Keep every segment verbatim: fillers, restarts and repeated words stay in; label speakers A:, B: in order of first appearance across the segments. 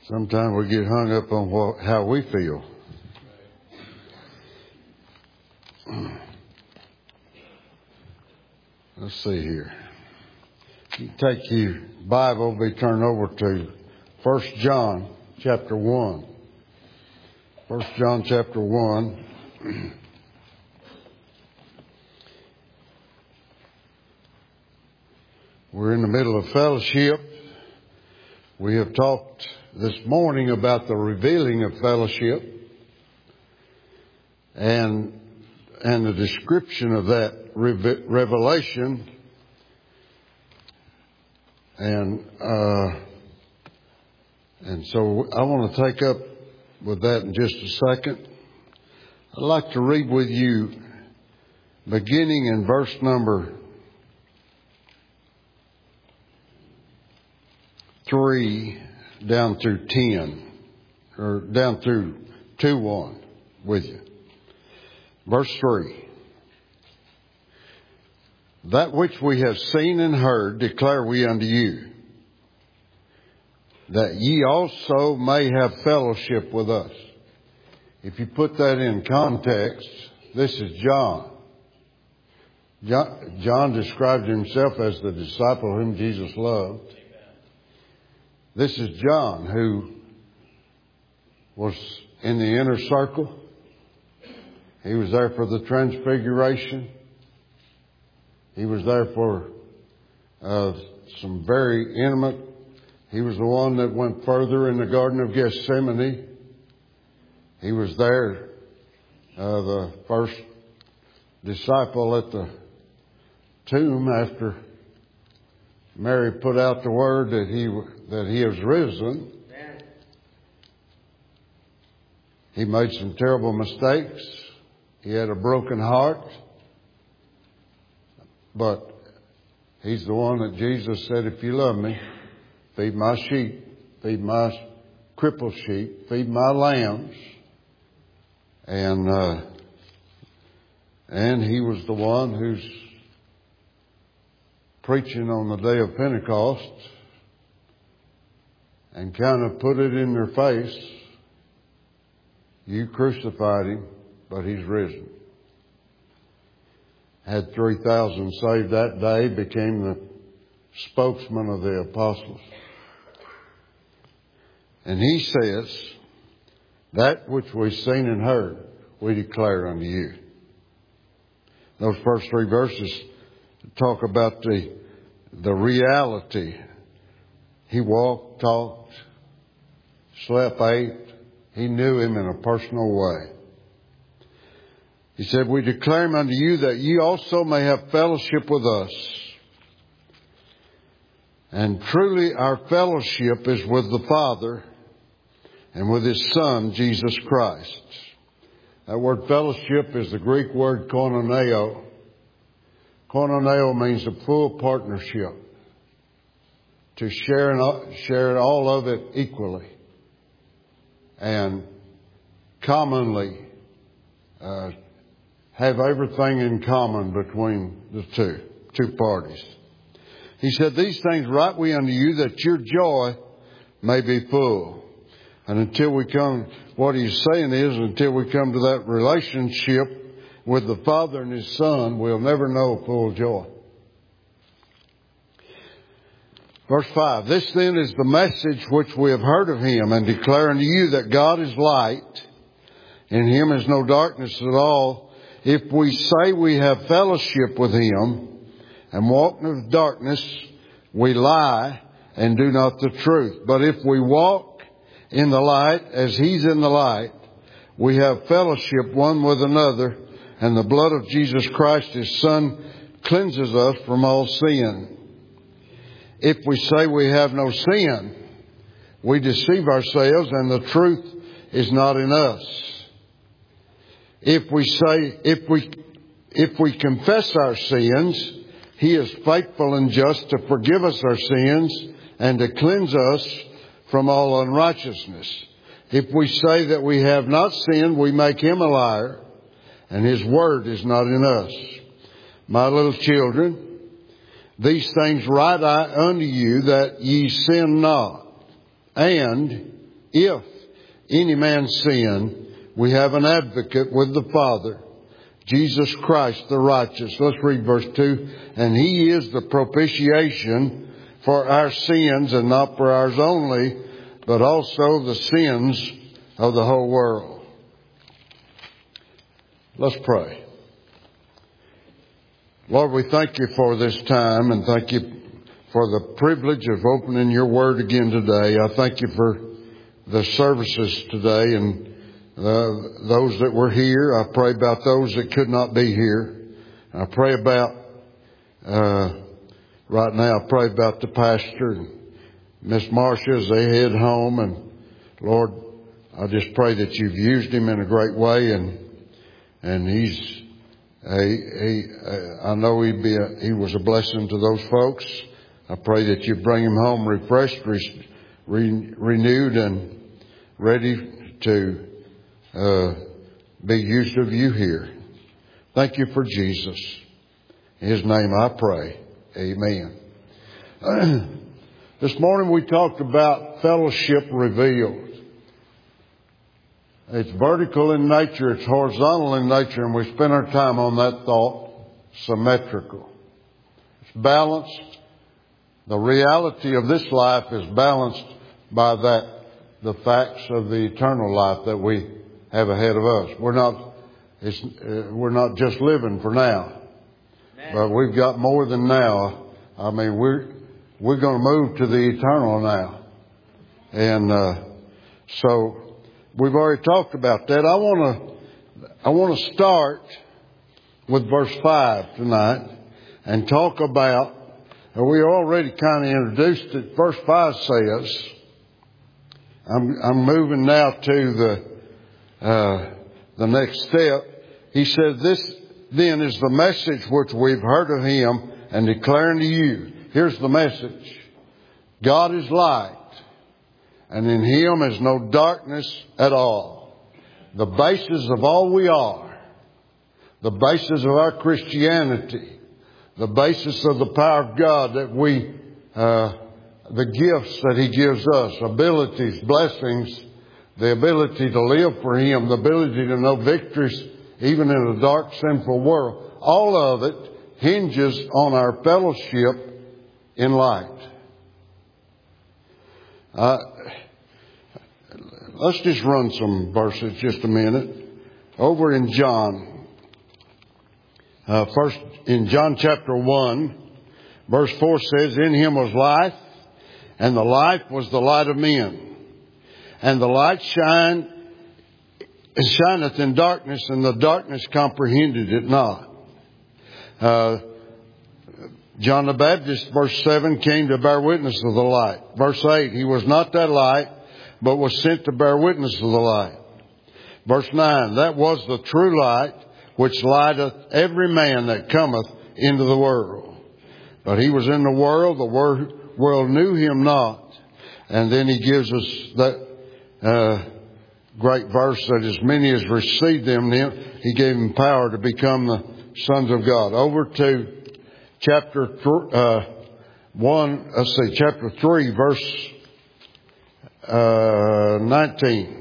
A: Sometimes we get hung up on what, how we feel. Let's see here. You take your Bible, be turned over to First John chapter one. First John chapter one. We're in the middle of fellowship. We have talked this morning about the revealing of fellowship and and the description of that revelation. And uh, and so I want to take up with that in just a second. I'd like to read with you beginning in verse number three down through ten, or down through two one with you. Verse three. That which we have seen and heard declare we unto you, that ye also may have fellowship with us. If you put that in context, this is John. John, John described himself as the disciple whom Jesus loved. This is John, who was in the inner circle. He was there for the transfiguration. He was there for uh, some very intimate. He was the one that went further in the Garden of Gethsemane. He was there, uh, the first disciple at the tomb after Mary put out the word that he that he was risen. He made some terrible mistakes. He had a broken heart. But he's the one that Jesus said, if you love me, feed my sheep, feed my crippled sheep, feed my lambs. And uh, and he was the one who's preaching on the day of Pentecost and kind of put it in their face. You crucified him, but he's risen. Had three thousand saved that day, became the spokesman of the apostles. And he says, that which we've seen and heard, we declare unto you. Those first three verses talk about the the reality. He walked, talked, slept, ate. He knew him in a personal way. He said, we declare him unto you that ye also may have fellowship with us. And truly our fellowship is with the Father and with His Son, Jesus Christ. That word fellowship is the Greek word koinoneo. Koinoneo means a full partnership. To share, and, share all of it equally. And commonly uh, have everything in common between the two, two parties. He said, these things write we unto you that your joy may be full. And until we come, what he's saying is, until we come to that relationship with the Father and His Son, we'll never know full joy. Verse five, this then is the message which we have heard of Him and declare unto you that God is light. In Him is no darkness at all. If we say we have fellowship with Him and walk in the darkness, we lie and do not the truth. But if we walk in the light as He's in the light, we have fellowship one with another, and the blood of Jesus Christ, His Son, cleanses us from all sin. If we say we have no sin, we deceive ourselves and the truth is not in us. If we say, if we, if we confess our sins, He is faithful and just to forgive us our sins and to cleanse us from all unrighteousness. If we say that we have not sinned, we make Him a liar, and His word is not in us. My little children, these things write I unto you that ye sin not. And if any man sin, we have an advocate with the Father, Jesus Christ the righteous. Let's read verse two. And He is the propitiation for our sins, and not for ours only, but also the sins of the whole world. Let's pray. Lord, we thank You for this time, and thank You for the privilege of opening Your Word again today. I thank You for the services today and uh, those that were here. I pray about those that could not be here. I pray about, uh, right now, I pray about the pastor and Miss Marcia as they head home. And Lord, I just pray that You've used him in a great way, and and he's, he, he, I know he'd be a, he was a blessing to those folks. I pray that You bring him home refreshed, re, re, renewed, and ready to uh, be used of You here. Thank You for Jesus. In His name I pray. Amen. This morning we talked about fellowship revealed. It's vertical in nature, it's horizontal in nature, and we spent our time on that thought. Symmetrical. It's balanced. The reality of this life is balanced by that, the facts of the eternal life that we have ahead of us. We're not, it's, uh, we're not just living for now, but we've got more than now. I mean, we're we're going to move to the eternal now, and uh, so we've already talked about that. I want to I want to start with verse five tonight and talk about. We already kind of introduced it. Verse five says, I'm, I'm moving now to the, uh, the next step. He said, this then is the message which we've heard of Him and declaring to you. Here's the message. God is light, and in Him is no darkness at all. The basis of all we are, the basis of our Christianity, the basis of the power of God that we, uh, the gifts that He gives us, abilities, blessings, the ability to live for Him, the ability to know victories even in a dark, sinful world. All of it hinges on our fellowship in light. Uh, let's just run some verses just a minute. Over in John. Uh, first, in John chapter one, verse four says, in Him was life, and the life was the light of men. And the light shine, shineth in darkness, and the darkness comprehended it not. Uh, John the Baptist, verse seven, came to bear witness of the light. Verse eight, He was not that light, but was sent to bear witness of the light. Verse nine, that was the true light, which lighteth every man that cometh into the world. But He was in the world, the world knew Him not. And then He gives us that uh, great verse that as many as received them, He gave them power to become the sons of God. Over to chapter th- uh, one, let's see, chapter three, verse uh, nineteen.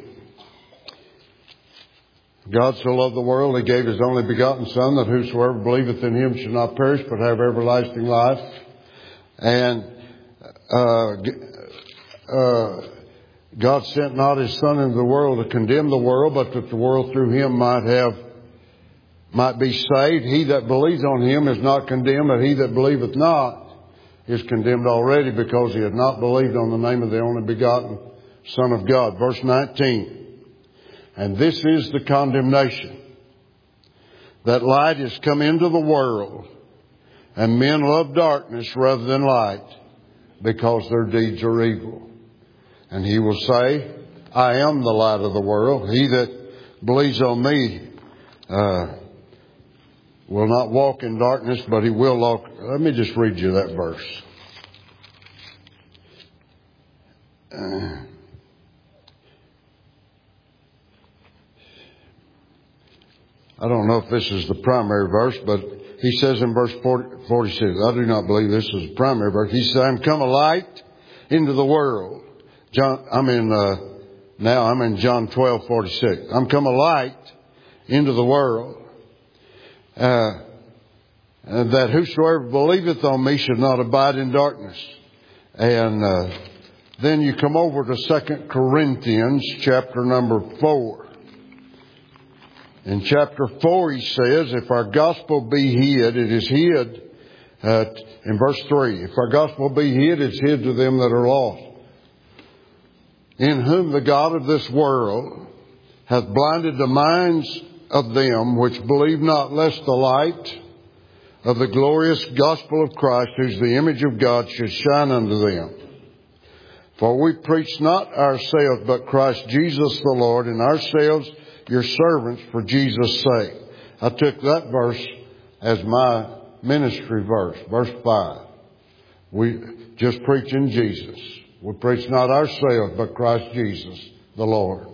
A: God so loved the world, He gave His only begotten Son, that whosoever believeth in Him should not perish, but have everlasting life. And uh, uh, God sent not His Son into the world to condemn the world, but that the world through Him might have, might be saved. He that believes on Him is not condemned, but he that believeth not is condemned already, because he hath not believed on the name of the only begotten Son of God. Verse nineteen. And this is the condemnation, that light is come into the world, and men love darkness rather than light, because their deeds are evil. And He will say, I am the light of the world. He that believes on Me uh, will not walk in darkness, but he will walk. Let me just read you that verse. Uh, I don't know if this is the primary verse, but He says in verse forty-six, I do not believe this is the primary verse. He said, I am come a light into the world. John, I mean, uh, now I'm in John twelve forty-six. I'm come a light into the world, uh, that whosoever believeth on me should not abide in darkness. And uh, then you come over to Second Corinthians chapter number four. In chapter four he says, if our gospel be hid, it is hid, uh, in verse three, if our gospel be hid, it's hid to them that are lost, in whom the God of this world hath blinded the minds of them which believe not, lest the light of the glorious gospel of Christ, who's the image of God, should shine unto them. For we preach not ourselves, but Christ Jesus the Lord, and ourselves your servants for Jesus' sake. I took that verse as my ministry verse, verse five. We just preaching Jesus. We preach not ourselves, but Christ Jesus the Lord.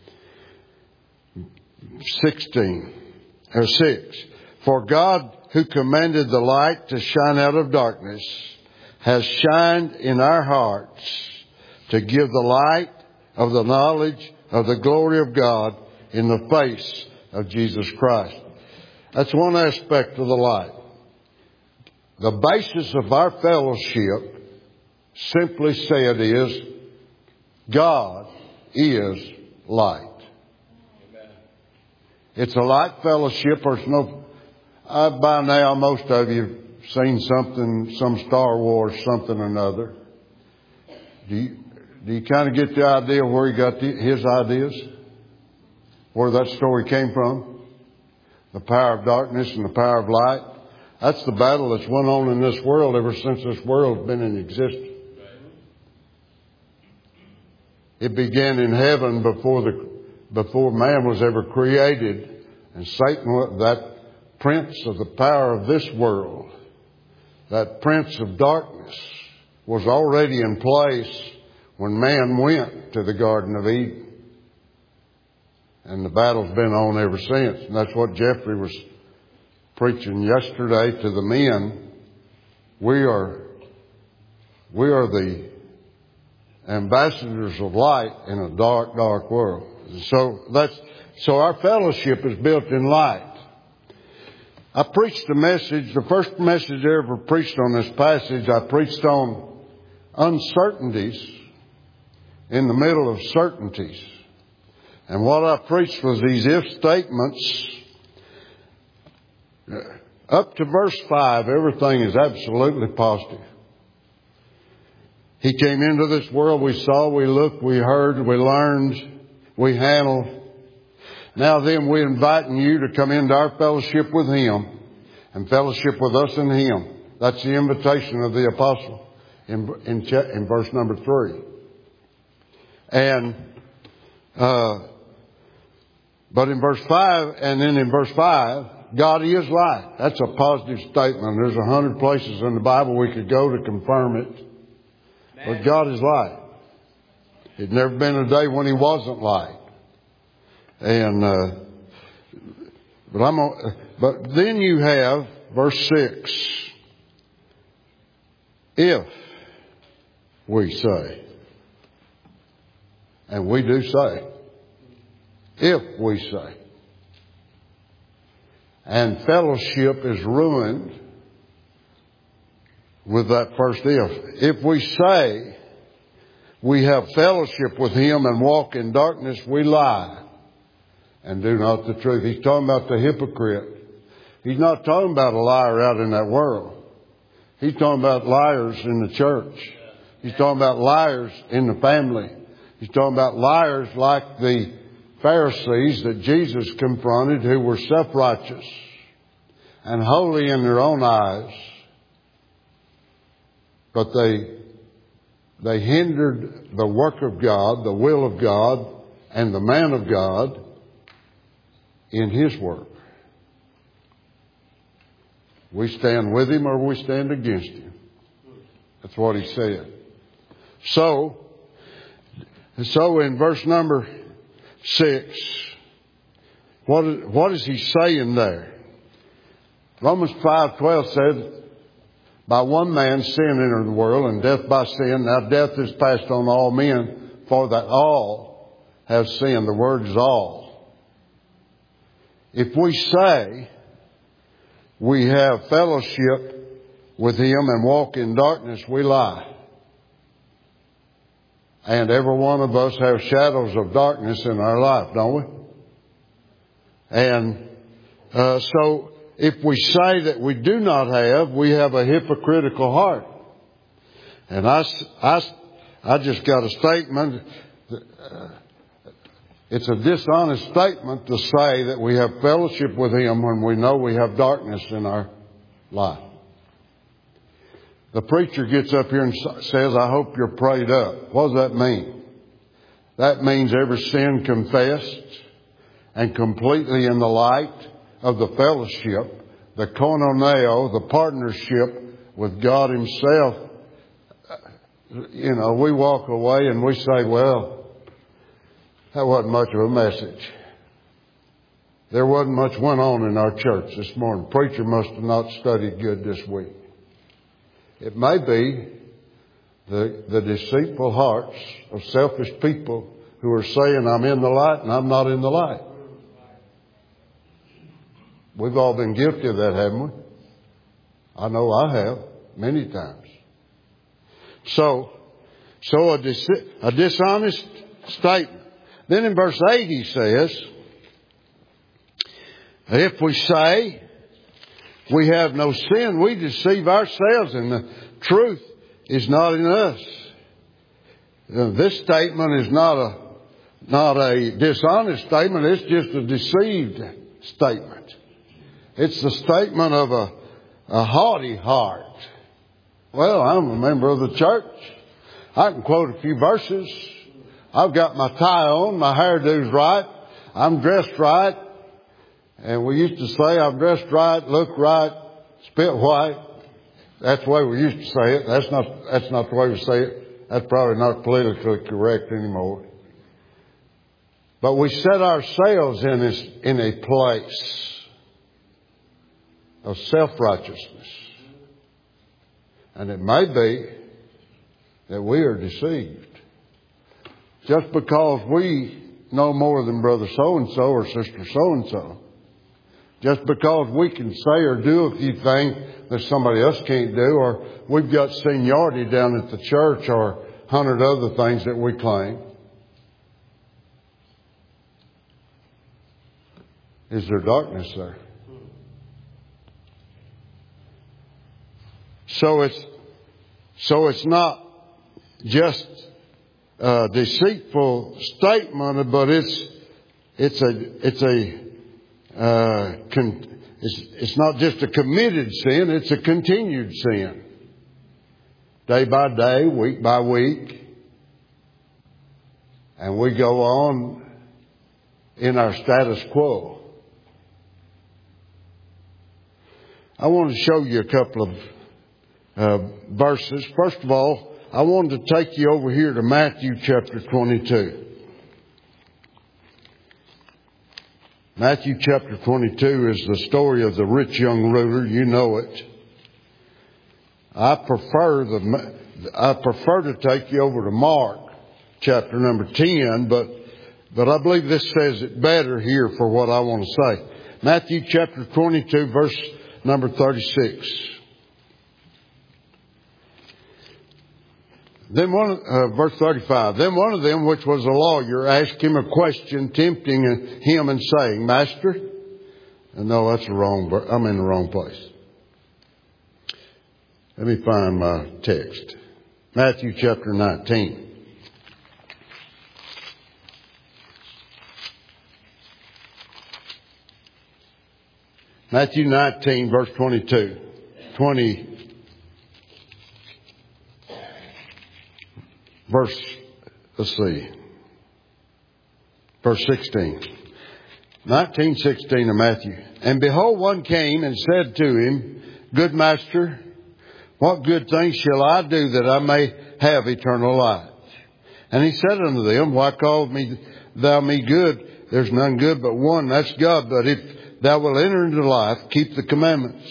A: Sixteen or six. For God, who commanded the light to shine out of darkness, has shined in our hearts to give the light of the knowledge of the glory of God in the face of Jesus Christ. That's one aspect of the light. The basis of our fellowship, simply said, is God is light. Amen. It's a light fellowship. There's no, uh, by now most of you have seen something, some Star Wars, something or another. Do you, do you kind of get the idea where he got the, his ideas? Where that story came from? The power of darkness and the power of light. That's the battle that's went on in this world ever since this world's been in existence. It began in heaven before the before man was ever created, and Satan, that prince of the power of this world, that prince of darkness, was already in place when man went to the Garden of Eden. And the battle's been on ever since. And that's what Jeffrey was preaching yesterday to the men. We are, we are the ambassadors of light in a dark, dark world. So that's, so our fellowship is built in light. I preached a message, the first message I ever preached on this passage, I preached on uncertainties in the middle of certainties. And what I preached was these if statements. Up to verse five, everything is absolutely positive. He came into this world, we saw, we looked, we heard, we learned, we handled. Now then, we're inviting you to come into our fellowship with Him and fellowship with us in Him. That's the invitation of the apostle in, in, in verse number three. And, uh, but in verse five, and then in verse five, God is light. That's a positive statement. There's a hundred places in the Bible we could go to confirm it. But God is light. There'd never been a day when He wasn't light. And, uh, but I'm, but then you have verse six. If we say, and we do say, if we say, and fellowship is ruined with that first if. If we say we have fellowship with Him and walk in darkness, we lie and do not the truth. He's talking about the hypocrite. He's not talking about a liar out in that world. He's talking about liars in the church. He's talking about liars in the family. He's talking about liars like the Pharisees that Jesus confronted, who were self-righteous and holy in their own eyes. But they, they hindered the work of God, the will of God, and the man of God in His work. We stand with Him or we stand against Him. That's what He said. So, so in verse number six, what is, what is He saying there? Romans five twelve says, by one man sin entered the world, and death by sin. Now death is passed on all men, for that all have sinned. The word is all. If we say we have fellowship with Him and walk in darkness, we lie. And every one of us have shadows of darkness in our life, don't we? And uh, so if we say that we do not have, we have a hypocritical heart. And I, I, I just got a statement. It's a dishonest statement to say that we have fellowship with Him when we know we have darkness in our life. The preacher gets up here and says, I hope you're prayed up. What does that mean? That means every sin confessed and completely in the light of the fellowship, the koinoneo, the partnership with God Himself. You know, we walk away and we say, well, that wasn't much of a message. There wasn't much went on in our church this morning. Preacher must have not studied good this week. It may be the, the deceitful hearts of selfish people who are saying, I'm in the light and I'm not in the light. We've all been guilty of that, haven't we? I know I have, many times. So, so a, dis- a dishonest statement. Then in verse eight he says, if we say we have no sin, we deceive ourselves and the truth is not in us. This statement is not a, not a dishonest statement. It's just a deceived statement. It's the statement of a, a haughty heart. Well, I'm a member of the church. I can quote a few verses. I've got my tie on. My hairdo's right. I'm dressed right. And we used to say, I'm dressed right, look right, spit white. That's the way we used to say it. That's not, that's not the way we say it. That's probably not politically correct anymore. But we set ourselves in this, in a place of self-righteousness. And it may be that we are deceived. Just because we know more than brother so-and-so or sister so-and-so. Just because we can say or do a few things that somebody else can't do, or we've got seniority down at the church, or a hundred other things that we claim. Is there darkness there? So it's, so it's not just a deceitful statement, but it's, it's a, it's a, uh, con, it's, it's not just a committed sin, it's a continued sin. Day by day, week by week. And we go on in our status quo. I want to show you a couple of uh, verses. First of all, I wanted to take you over here to Matthew chapter twenty-two. Matthew chapter twenty-two is the story of the rich young ruler. You know it. I prefer the I prefer to take you over to Mark chapter number ten, but but I believe this says it better here for what I want to say. Matthew chapter twenty-two, verse number thirty-six. Then one, uh, verse thirty-five. Then one of them, which was a lawyer, asked him a question, tempting him and saying, Master, and no, that's the wrong. I'm in the wrong place. Let me find my text. Matthew chapter nineteen. Matthew nineteen, verse twenty-two. twenty. Verse, let's see. Verse sixteen. nineteen sixteen of Matthew. And behold, one came and said to him, Good master, what good thing shall I do that I may have eternal life? And he said unto them, Why callest me thou me good? There's none good but one, that's God. But if thou wilt enter into life, keep the commandments.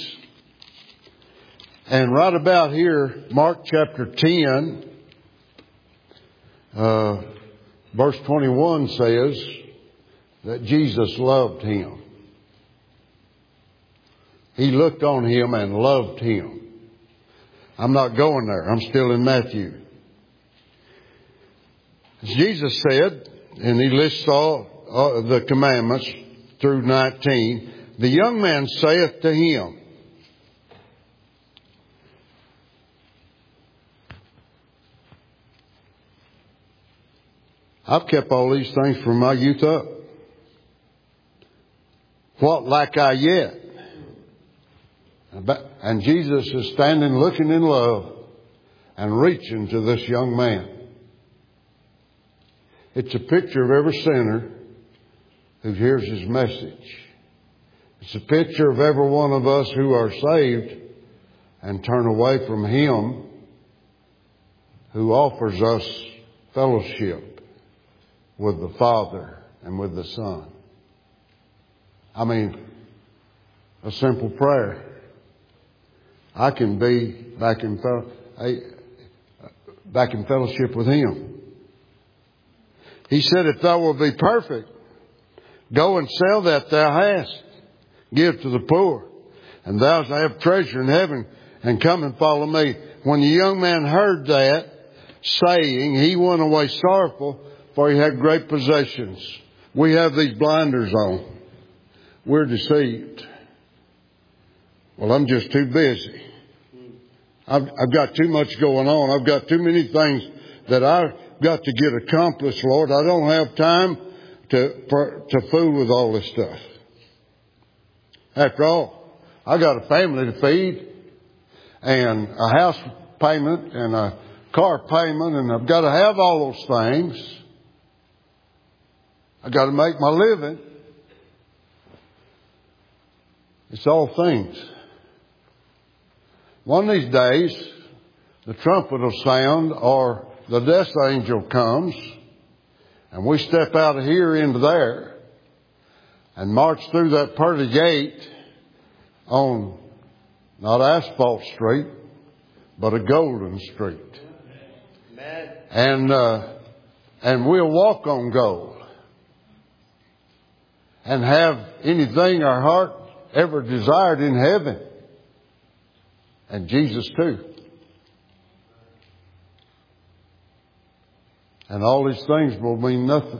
A: And right about here, Mark chapter ten, uh, Verse twenty-one says that Jesus loved him. He looked on him and loved him. I'm not going there. I'm still in Matthew. As Jesus said, and he lists all uh, the commandments through nineteen, the young man saith to him, I've kept all these things from my youth up. What lack I yet? And Jesus is standing looking in love and reaching to this young man. It's a picture of every sinner who hears his message. It's a picture of every one of us who are saved and turn away from him who offers us fellowship with the Father and with the Son. I mean, a simple prayer. I can be back in, back in fellowship with him. He said, if thou wilt be perfect, go and sell that thou hast, give to the poor, and thou shalt have treasure in heaven, and come and follow me. When the young man heard that saying, he went away sorrowful, for he had great possessions. We have these blinders on. We're deceived. Well, I'm just too busy. I've, I've got too much going on. I've got too many things that I've got to get accomplished, Lord. I don't have time to for, to fool with all this stuff. After all, I got a family to feed and a house payment and a car payment, and I've got to have all those things. I've got to make my living. It's all things. One of these days, the trumpet will sound or the death angel comes and we step out of here into there and march through that pearly gate on not Asphalt Street, but a golden street. And, uh, and we'll walk on gold and have anything our heart ever desired in heaven. And Jesus too. And all these things will mean nothing.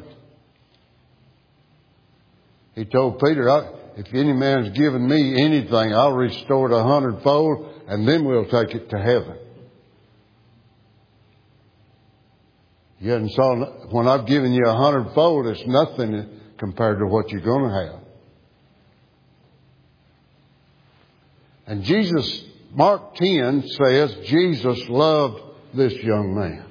A: He told Peter, I, if any man's given me anything, I'll restore it a hundredfold, and then we'll take it to heaven. You hadn't saw, when I've given you a hundredfold, it's nothing compared to what you're going to have. And Jesus, Mark ten says, Jesus loved this young man.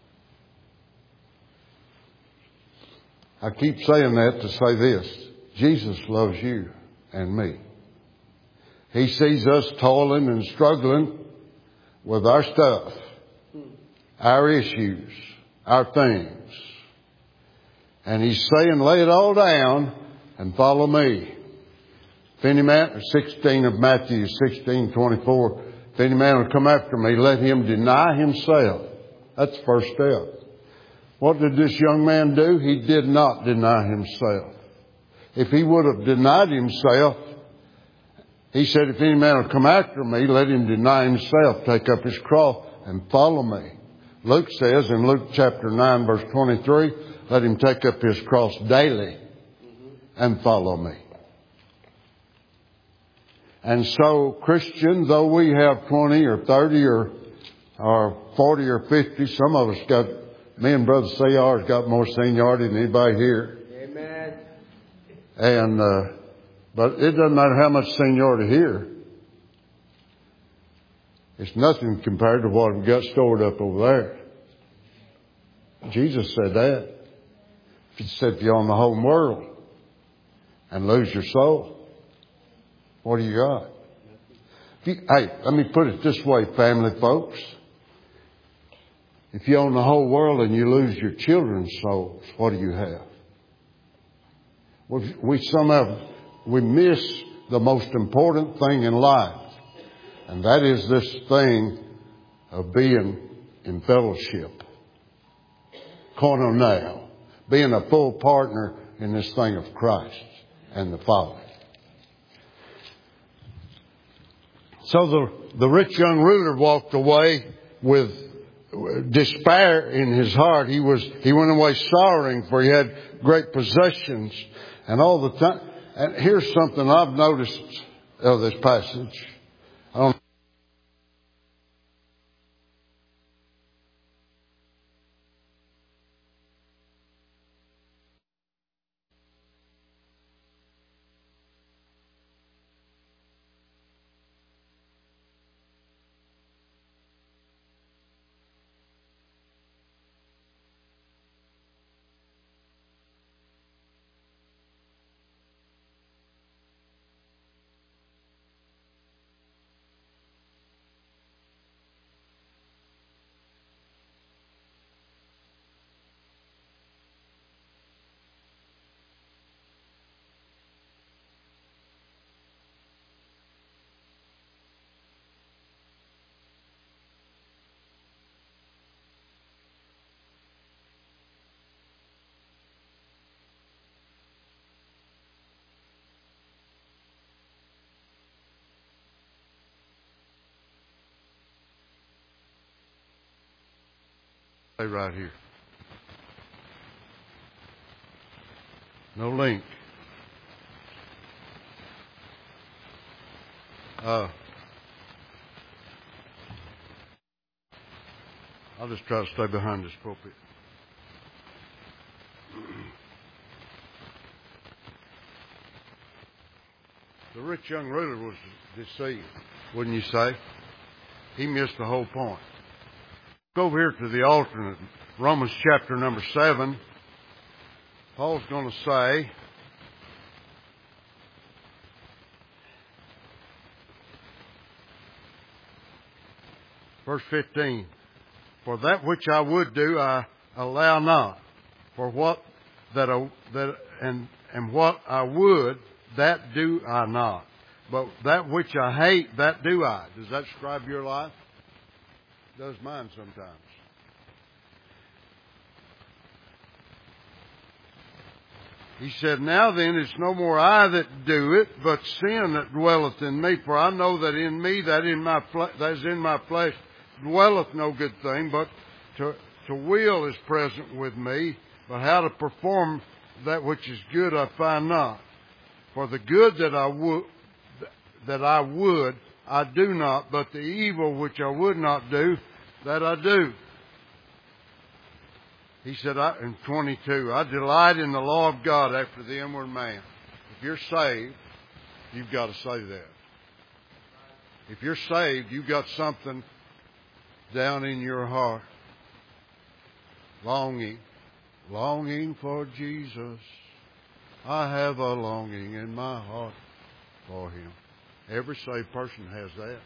A: I keep saying that to say this. Jesus loves you and me. He sees us toiling and struggling with our stuff, our issues, our things. And He's saying, lay it all down and follow me. If any man, sixteen of Matthew sixteen twenty-four, if any man will come after me, let him deny himself. That's the first step. What did this young man do? He did not deny himself. If he would have denied himself, He said, if any man will come after me, let him deny himself, take up his cross and follow me. Luke says in Luke chapter nine verse twenty-three, let him take up his cross daily and follow me. And so, Christian, though we have twenty or thirty or, or forty or fifty, some of us got, me and Brother C R's got more seniority than anybody here.
B: Amen.
A: And, uh, but it doesn't matter how much seniority here. It's nothing compared to what we've got stored up over there. Jesus said that. He said, if you own the whole world and lose your soul, what do you got? If you, hey, let me put it this way, family folks. If you own the whole world and you lose your children's souls, what do you have? We, we somehow, we miss the most important thing in life. And that is this thing of being in fellowship. Koinonia. being a full partner in this thing of Christ and the Father. So the, the rich young ruler walked away with despair in his heart. He was, he went away sorrowing, for he had great possessions. And all the time, and here's something I've noticed of this passage. I don't Stay right here. No link. Uh, I'll just try to stay behind this pulpit. The rich young ruler was deceived, wouldn't you say? He missed the whole point. Go over here to the alternate, Romans chapter number seven. Paul's going to say, verse fifteen, for that which I would do, I allow not. For what that I, that and and what I would, that do I not. But that which I hate, that do I. Does that describe your life? Does mine sometimes. He said, now then, it's no more I that do it, but sin that dwelleth in me. For I know that in me, that in my fle- that is in my flesh, dwelleth no good thing, but to, to will is present with me. But how to perform that which is good I find not. For the good that I would, that I would, I do not, but the evil which I would not do, that I do. He said, I, in twenty-two, I delight in the law of God after the inward man. If you're saved, you've got to say that. If you're saved, you've got something down in your heart. Longing. Longing for Jesus. I have a longing in my heart for Him. Every saved person has that.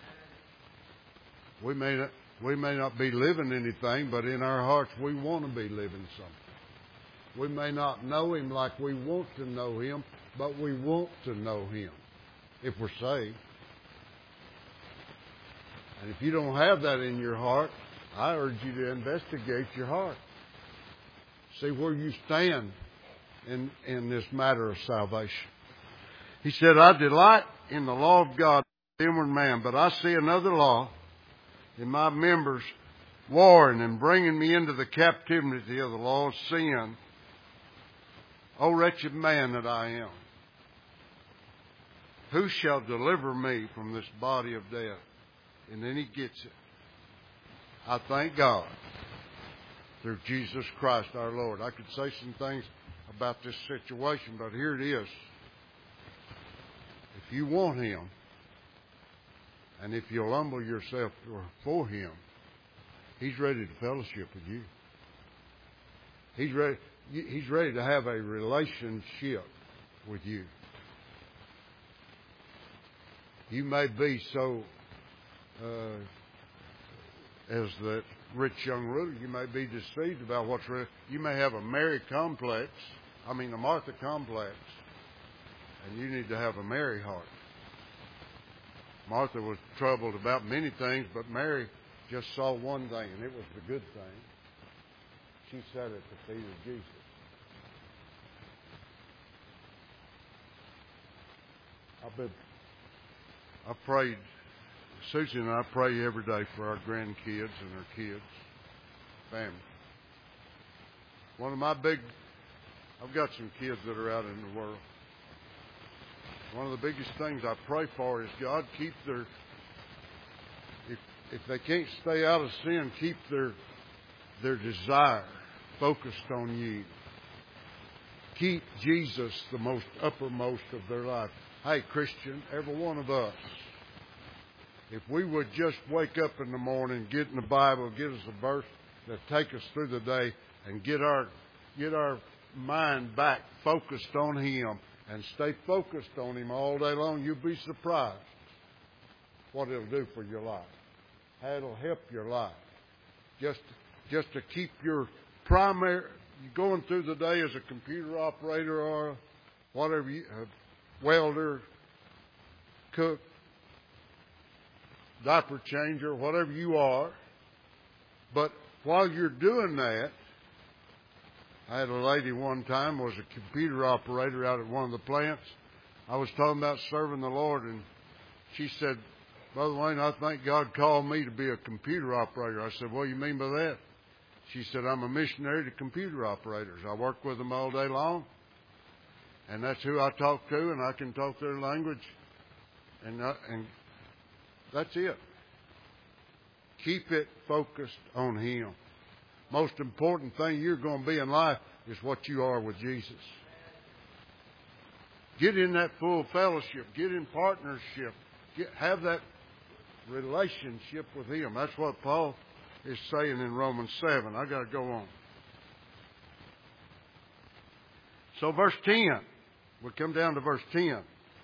A: We may not, we may not be living anything, but in our hearts we want to be living something. We may not know Him like we want to know Him, but we want to know Him if we're saved. And if you don't have that in your heart, I urge you to investigate your heart. See where you stand in, in this matter of salvation. He said, I delight in the law of God, the inward man, but I see another law in my members, warring and bringing me into the captivity of the law of sin. O wretched man that I am, who shall deliver me from this body of death? And then he gets it. I thank God through Jesus Christ our Lord. I could say some things about this situation, but here it is. If you want Him, and if you'll humble yourself for Him, He's ready to fellowship with you. He's ready, He's ready to have a relationship with you. You may be so, uh, as that rich young ruler, you may be deceived about what's real. You may have a Mary complex, I mean a Martha complex, and you need to have a Mary heart. Martha was troubled about many things, but Mary just saw one thing, and it was the good thing. She sat at the feet of Jesus. I've been, I prayed, Susie and I pray every day for our grandkids and our kids, family. One of my big, I've got some kids that are out in the world. One of the biggest things I pray for is God keep their, if if they can't stay out of sin, keep their their desire focused on you. Keep Jesus the most uppermost of their life. Hey, Christian, every one of us, if we would just wake up in the morning, get in the Bible, get us a verse that take us through the day, and get our get our mind back focused on Him, and stay focused on Him all day long, you'll be surprised what it'll do for your life. How it'll help your life. Just, just to keep your primary, going through the day as a computer operator or whatever, you, a welder, cook, diaper changer, whatever you are. But while you're doing that, I had a lady one time was a computer operator out at one of the plants. I was talking about serving the Lord, and she said, Brother Wayne, I think God called me to be a computer operator. I said, what do you mean by that? She said, I'm a missionary to computer operators. I work with them all day long, and that's who I talk to, and I can talk their language, and, uh, and that's it. Keep it focused on Him. Most important thing you're going to be in life is what you are with Jesus. Get in that full fellowship. Get in partnership. Get, have that relationship with Him. That's what Paul is saying in Romans seven. I got to go on. So verse ten. We come down to verse ten.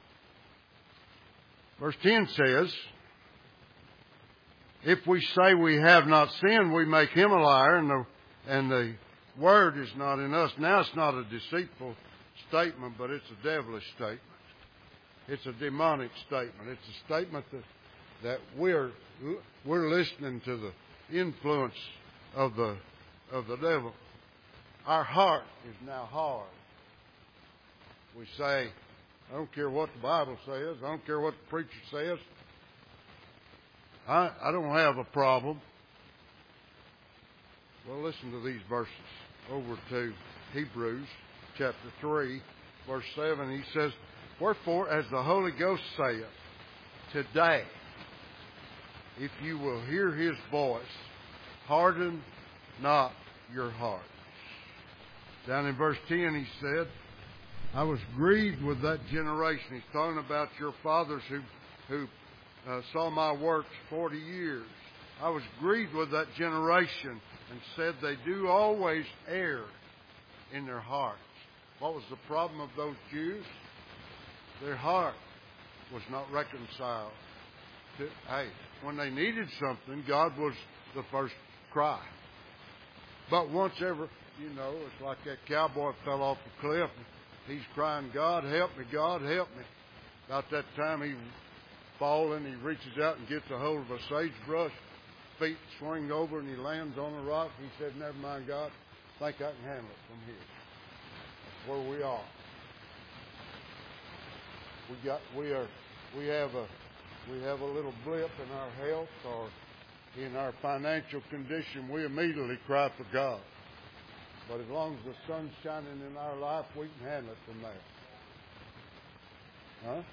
A: Verse ten says, if we say we have not sinned, we make Him a liar, and the, and the word is not in us. Now it's not a deceitful statement, but it's a devilish statement. It's a demonic statement. It's a statement that, that we're, we're listening to the influence of the, of the devil. Our heart is now hard. We say, I don't care what the Bible says. I don't care what the preacher says. I, I don't have a problem. Well, listen to these verses. Over to Hebrews chapter three, verse seven. He says, wherefore, as the Holy Ghost saith, today, if you will hear His voice, harden not your hearts. Down in verse ten, he said, I was grieved with that generation. He's talking about your fathers who, who Uh, saw my works forty years. I was grieved with that generation and said they do always err in their hearts. What was the problem of those Jews? Their heart was not reconciled to, hey, when they needed something, God was the first cry. But once ever, you know, it's like that cowboy fell off the cliff. He's crying, God help me, God help me. About that time he falling, he reaches out and gets a hold of a sagebrush, feet swing over, and he lands on a rock. He said, never mind, God, I think I can handle it from here. That's where we are. We got, we are, we have a, we have a little blip in our health or in our financial condition. We immediately cry for God. But as long as the sun's shining in our life, we can handle it from there. Huh?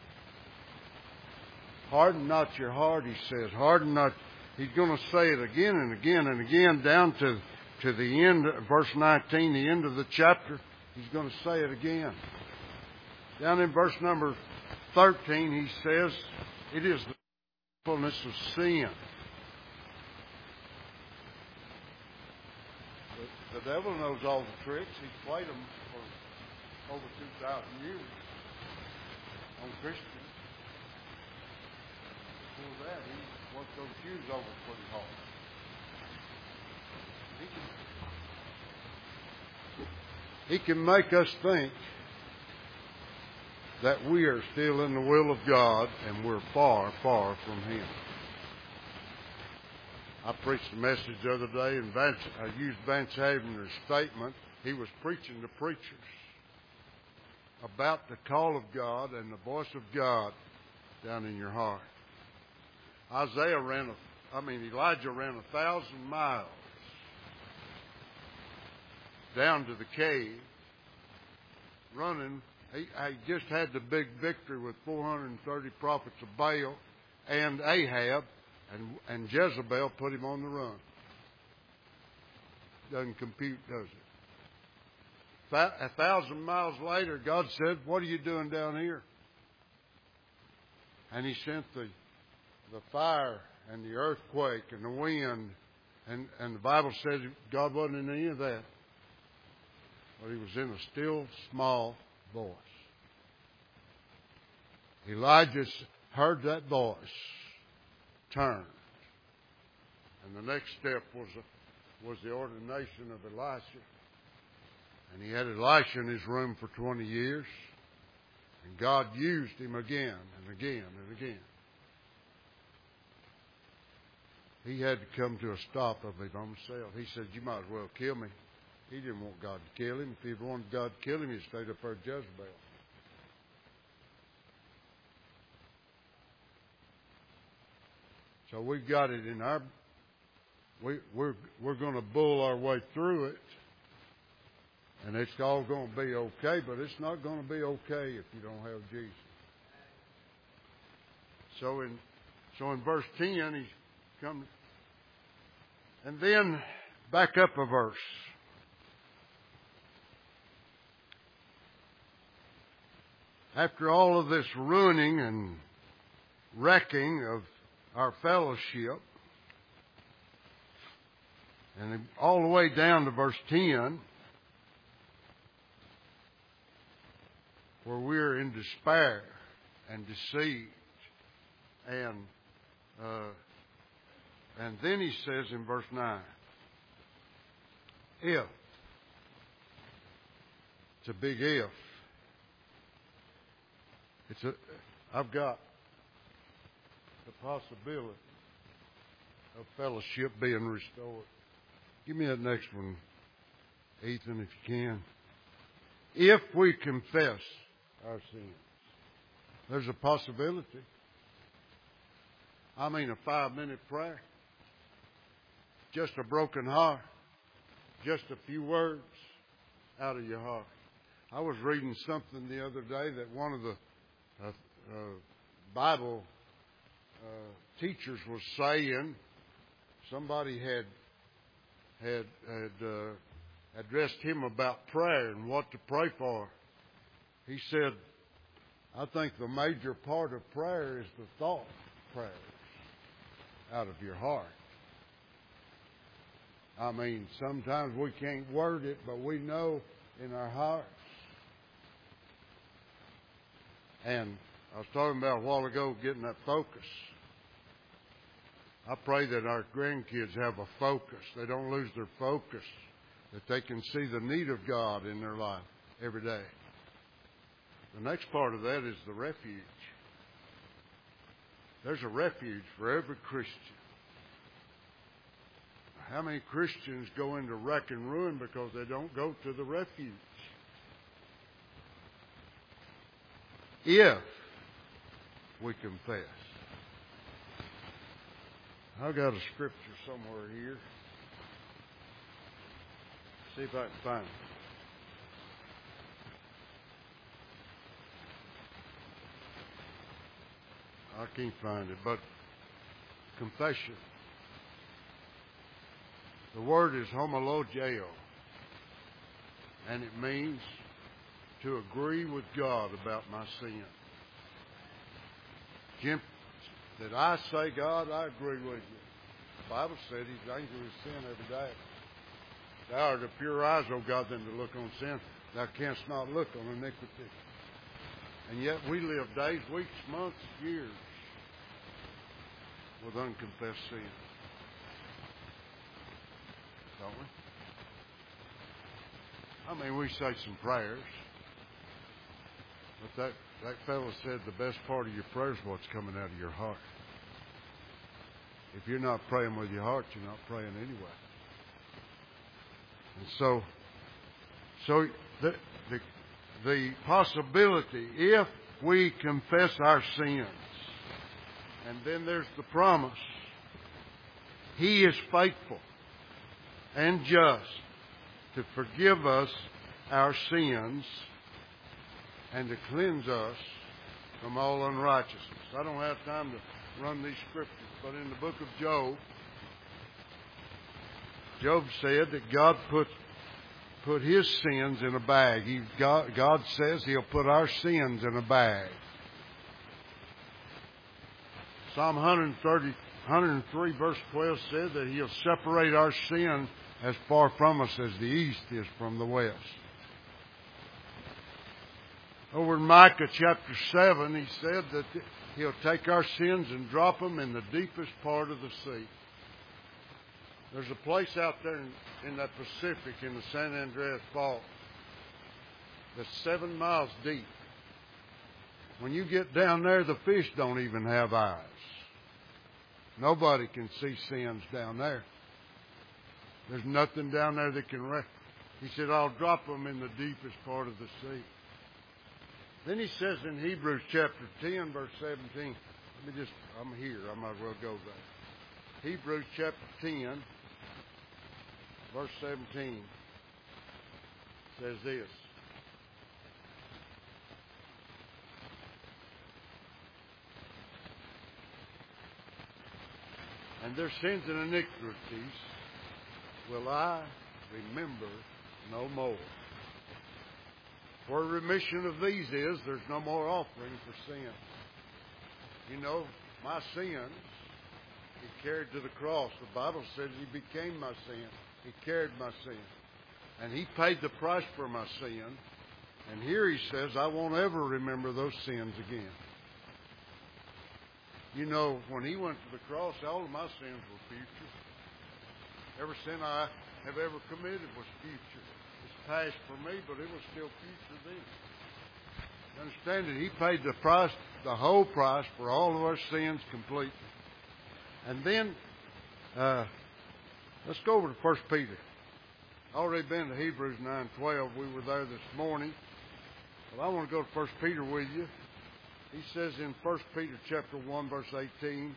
A: Harden not your heart, he says. Harden not. He's going to say it again and again and again down to, to the end, verse nineteen, the end of the chapter. He's going to say it again. Down in verse number thirteen, he says, it is the fullness of sin. The, the devil knows all the tricks. He's played them for over two thousand years on Christians. Before that, he worked those Jews over pretty hard. He can, he can make us think that we are still in the will of God and we're far, far from Him. I preached a message the other day, and Vance, I used Vance Havner's statement. He was preaching to preachers about the call of God and the voice of God down in your heart. Isaiah ran a, I mean Elijah ran a thousand miles down to the cave, running. He, he just had the big victory with four hundred thirty prophets of Baal and Ahab, and, and Jezebel put him on the run. Doesn't compute, does it? A thousand miles later, God said, "What are you doing down here?" And He sent the the fire and the earthquake and the wind, and, and the Bible says God wasn't in any of that, but He was in a still small voice. Elijah heard that voice, turned, and the next step was a, was the ordination of Elisha. And he had Elisha in his room for twenty years. And God used him again and again and again. He had to come to a stop of it on himself. He said, "You might as well kill me." He didn't want God to kill him. If he wanted God to kill him, he'd stayed up there at Jezebel. So we've got it in our... We, we're we're going to bull our way through it. And it's all going to be okay, but it's not going to be okay if you don't have Jesus. So in so in verse ten, he's come, and then back up a verse. After all of this ruining and wrecking of our fellowship, and all the way down to verse ten, where we're in despair and deceived. And uh, and then he says in verse nine, if. It's a big if. It's a, I've got the possibility of fellowship being restored. Give me that next one, Ethan, if you can. If we confess our sins. There's a possibility. I mean, a five-minute prayer. Just a broken heart. Just a few words out of your heart. I was reading something the other day that one of the uh, uh, Bible uh, teachers was saying. Somebody had had had uh, addressed him about prayer and what to pray for. He said, "I think the major part of prayer is the thought prayers out of your heart." I mean, sometimes we can't word it, but we know in our hearts. And I was talking about a while ago getting that focus. I pray that our grandkids have a focus. They don't lose their focus. That they can see the need of God in their life every day. The next part of that is the refuge. There's a refuge for every Christian. How many Christians go into wreck and ruin because they don't go to the refuge? If we confess. I've got a scripture somewhere here. See if I can find it. I can't find it, but confession. The word is homologeo, and it means to agree with God about my sin. Jim, did I say, "God, I agree with you"? The Bible said He's angry with sin every day. Thou art the pure eyes, O God, than to look on sin. Thou canst not look on iniquity. And yet we live days, weeks, months, years with unconfessed sin. Don't we? I mean, we say some prayers. But that, that fellow said the best part of your prayer is what's coming out of your heart. If you're not praying with your heart, you're not praying anyway. And so, so the, the the possibility, if we confess our sins, and then there's the promise, He is faithful and just to forgive us our sins and to cleanse us from all unrighteousness. I don't have time to run these scriptures, but in the book of Job, Job said that God put put his sins in a bag. He, God, God says He'll put our sins in a bag. Psalm one thirty, one oh three verse twelve said that He'll separate our sin as far from us as the east is from the west. Over in Micah chapter seven, he said that He'll take our sins and drop them in the deepest part of the sea. There's a place out there in, in the Pacific, in the San Andreas Fault, that's seven miles deep. When you get down there, the fish don't even have eyes. Nobody can see sins down there. There's nothing down there that can wreck. He said, I'll drop them in the deepest part of the sea. Then he says in Hebrews chapter ten, verse seventeen, let me just, I'm here, I might as well go there. Hebrews chapter ten, verse seventeen says this. And their sins and iniquities will I remember no more. Where remission of these is, there's no more offering for sin. You know, my sins, He carried to the cross. The Bible says He became my sin. He carried my sin. And He paid the price for my sin. And here He says, I won't ever remember those sins again. You know, when He went to the cross, all of my sins were future. Every sin I have ever committed was future. It's past for me, but it was still future then. You understand that He paid the price, the whole price for all of our sins completely. And then, uh, let's go over to First Peter. Already been to Hebrews nine twelve. We were there this morning. But I want to go to First Peter with you. He says in First Peter chapter one, verse eighteen,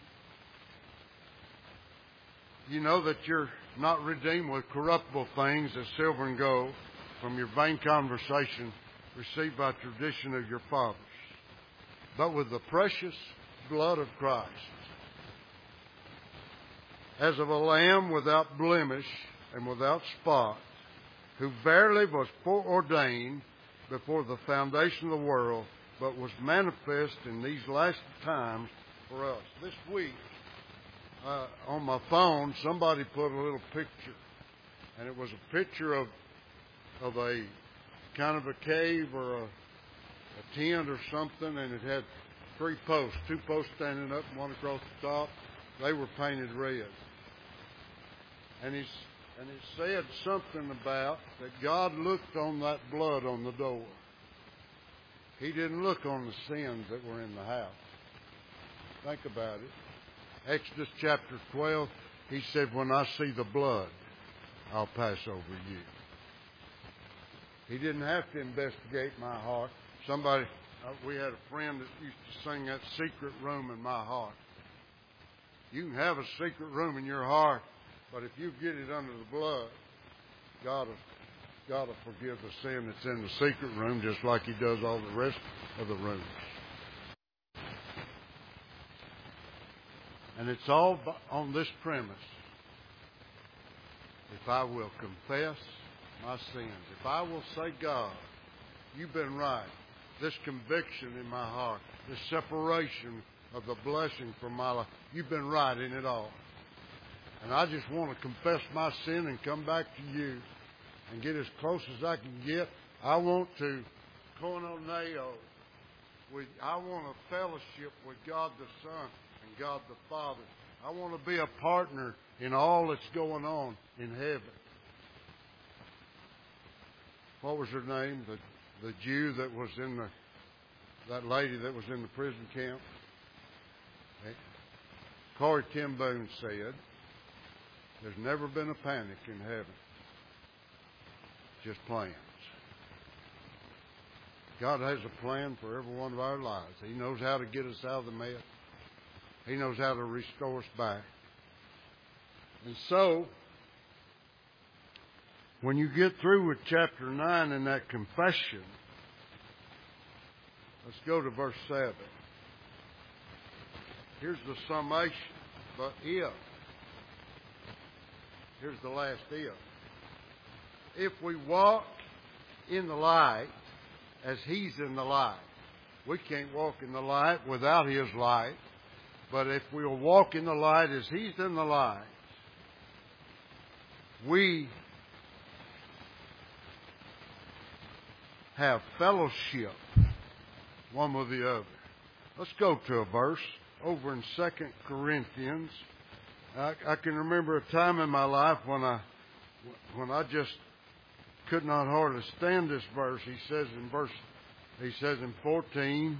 A: you know that you're not redeemed with corruptible things as silver and gold from your vain conversation received by tradition of your fathers, but with the precious blood of Christ, as of a lamb without blemish and without spot, who verily was foreordained before the foundation of the world, but was manifest in these last times for us. This week, uh, on my phone, somebody put a little picture, and it was a picture of of a kind of a cave or a, a tent or something, and it had three posts, two posts standing up and one across the top. They were painted red. And he's and it said something about that God looked on that blood on the door. He didn't look on the sins that were in the house. Think about it. Exodus chapter twelve, He said, when I see the blood, I'll pass over you. He didn't have to investigate my heart. Somebody, uh, we had a friend that used to sing that secret room in my heart. You can have a secret room in your heart, but if you get it under the blood, God will, God will forgive the sin that's in the secret room just like He does all the rest of the rooms. And it's all on this premise. If I will confess my sins, if I will say, God, You've been right. This conviction in my heart, this separation of the blessing from my life, You've been right in it all. And I just want to confess my sin and come back to You and get as close as I can get. I want to koinoneo with, I want a fellowship with God the Son and God the Father. I want to be a partner in all that's going on in heaven. What was her name? The the Jew that was in the, that lady that was in the prison camp. Corrie ten Boom said, there's never been a panic in heaven. Just plans. God has a plan for every one of our lives. He knows how to get us out of the mess. He knows how to restore us back. And so, when you get through with chapter nine in that confession, let's go to verse seven. Here's the summation. But if, here's the last if. If we walk in the light as He's in the light. We can't walk in the light without His light. But if we'll walk in the light as He's in the light, we have fellowship one with the other. Let's go to a verse over in Second Corinthians. I, I can remember a time in my life when I when I just could not hardly stand this verse. He says in verse he says in fourteen,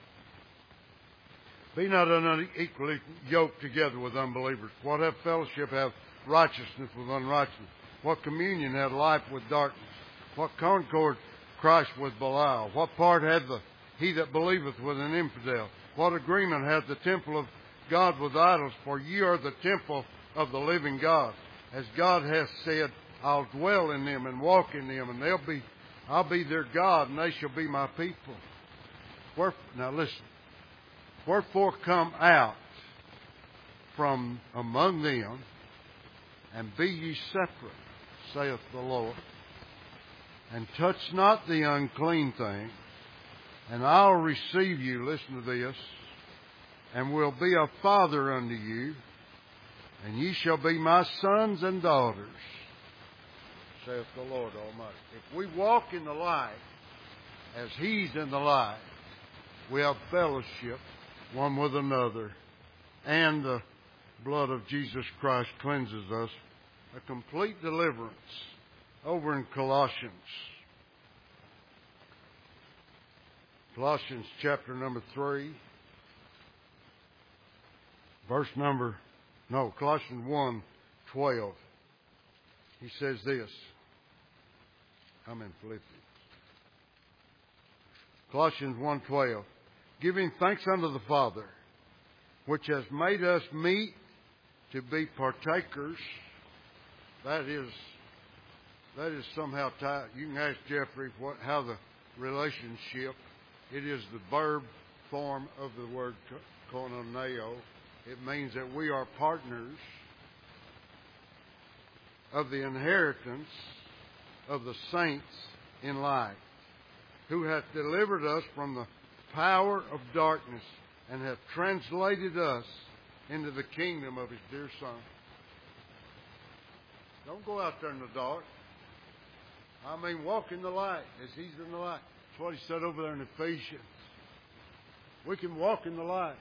A: be not unequally yoked together with unbelievers. What have fellowship have righteousness with unrighteousness? What communion had light with darkness? What concord Christ with Belial? What part had the he that believeth with an infidel? What agreement hath the temple of God with idols? For ye are the temple of the living God. As God hath said, I'll dwell in them and walk in them, and they'll be, I'll be their God, and they shall be my people. Wherefore, now listen. Wherefore come out from among them, and be ye separate, saith the Lord, and touch not the unclean thing, and I'll receive you, listen to this, and will be a father unto you, and ye shall be my sons and daughters, saith the Lord Almighty. If we walk in the light as He's in the light, we have fellowship one with another, and the blood of Jesus Christ cleanses us, a complete deliverance. Over in Colossians. Colossians chapter number three. Verse number, no, Colossians one twelve. He says this. I'm in Philippians. Colossians one twelve. Giving thanks unto the Father, which has made us meet to be partakers. That is That is somehow tied. You can ask Jeffrey what, how the relationship, it is the verb form of the word koinoneo. It means that we are partners of the inheritance of the saints in light, who hath delivered us from the power of darkness and hath translated us into the kingdom of His dear Son. Don't go out there in the dark. I mean, walk in the light as He's in the light. That's what He said over there in Ephesians. We can walk in the light.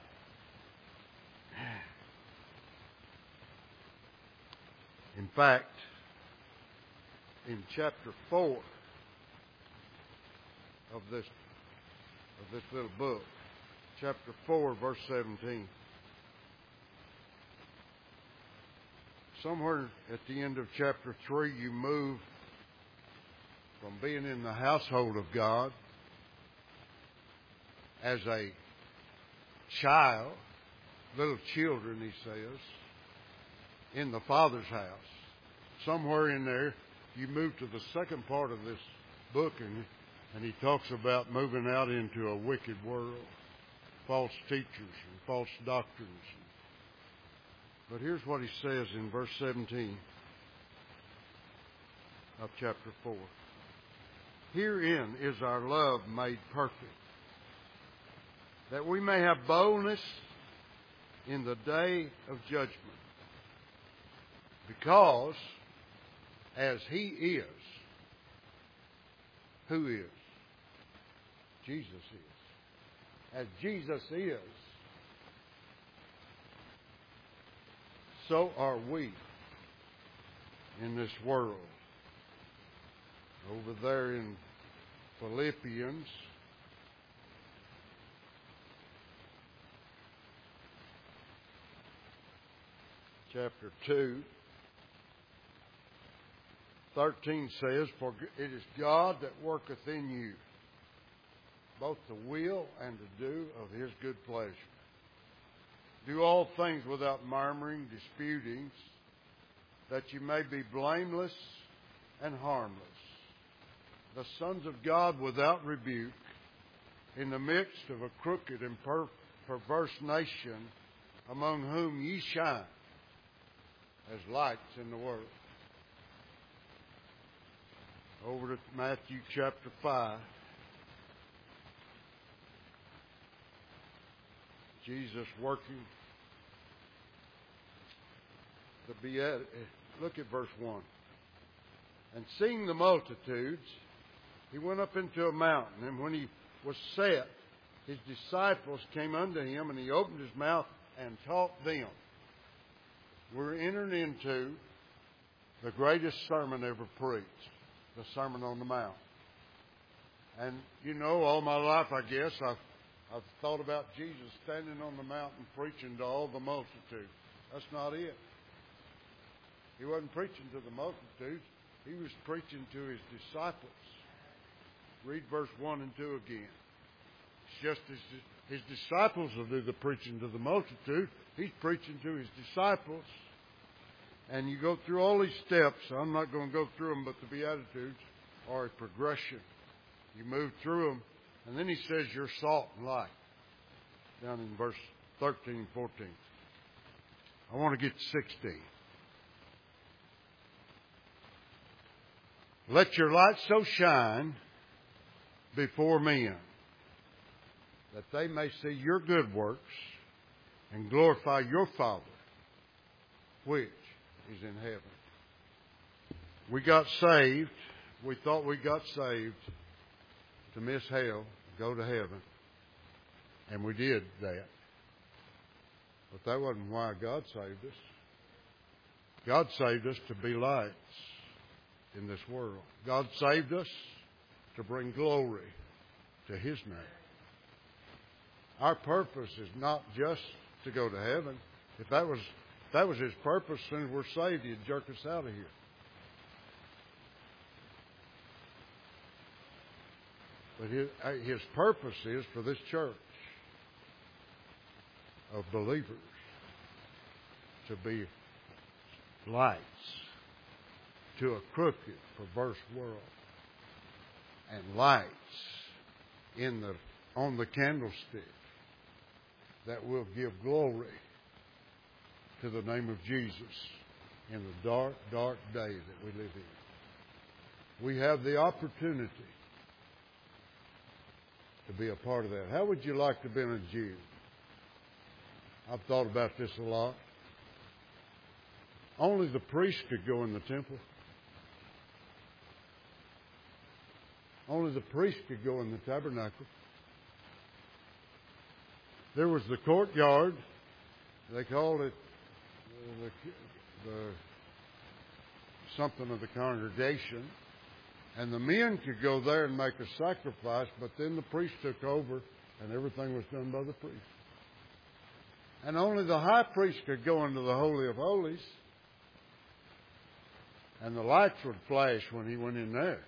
A: In fact, in chapter four of this of this little book, chapter four, verse seventeen, somewhere at the end of chapter three, you move from being in the household of God as a child, little children, he says, in the Father's house. Somewhere in there, you move to the second part of this book, and, and he talks about moving out into a wicked world, false teachers and false doctrines. But here's what he says in verse seventeen of chapter four. Herein is our love made perfect, that we may have boldness in the day of judgment. Because as He is, who is? Jesus is. As Jesus is, so are we in this world. Over there in Philippians, chapter two, thirteen says, for it is God that worketh in you, both to will and to do of His good pleasure. Do all things without murmuring, disputings, that you may be blameless and harmless, the sons of God without rebuke, in the midst of a crooked and per- perverse nation, among whom ye shine as lights in the world. Over to Matthew chapter five. Jesus working the beat. Look at verse one. And seeing the multitudes, He went up into a mountain, and when He was set, His disciples came unto Him, and He opened His mouth and taught them. We're entering into the greatest sermon ever preached, the Sermon on the Mount. And you know, all my life, I guess, I've, I've thought about Jesus standing on the mountain preaching to all the multitude. That's not it. He wasn't preaching to the multitudes. He was preaching to His disciples. Read verse one and two again. It's just as His disciples will do the preaching to the multitude. He's preaching to His disciples. And you go through all these steps. I'm not going to go through them, but the Beatitudes are a progression. You move through them, and then He says you're salt and light. Down in verse thirteen and fourteen. I want to get to sixteen. Let your light so shine before men, that they may see your good works and glorify your Father, which is in heaven. We got saved. We thought we got saved to miss hell, go to heaven. And we did that. But that wasn't why God saved us. God saved us to be lights in this world. God saved us to bring glory to His name. Our purpose is not just to go to heaven. If that was if that was His purpose, as soon as we're saved, He'd jerk us out of here. But His, his purpose is for this church of believers to be lights to a crooked, perverse world, and lights in the on the candlestick that will give glory to the name of Jesus in the dark, dark day that we live in. We have the opportunity to be a part of that. How would you like to have been a Jew? I've thought about this a lot. Only the priest could go in the temple. Only the priest could go in the tabernacle. There was the courtyard. They called it the, the something of the congregation. And the men could go there and make a sacrifice, but then the priest took over and everything was done by the priest. And only the high priest could go into the Holy of Holies. And the lights would flash when he went in there.